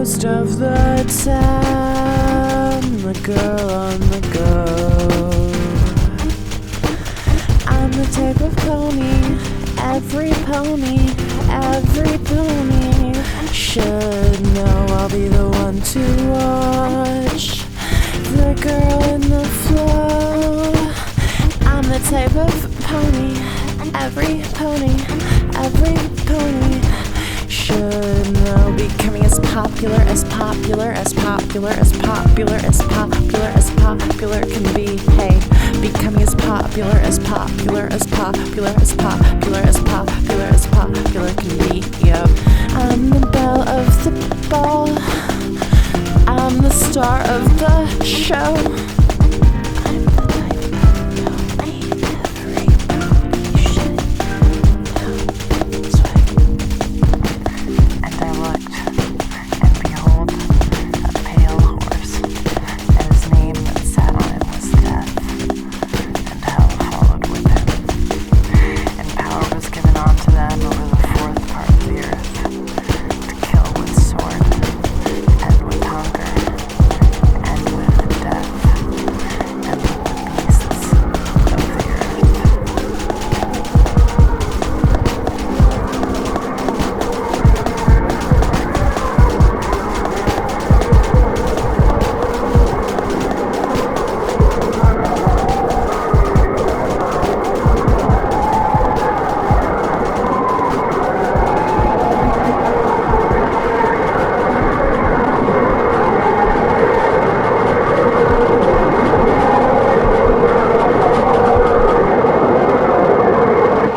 Most of the time, the girl on the go. I'm the type of pony, every pony should know. I'll be the one to watch the girl in the flow. I'm the type of pony, every pony should know. Becoming as popular can be. Hey, becoming as popular can be. Yep. I'm the belle of the ball. I'm the star of the show.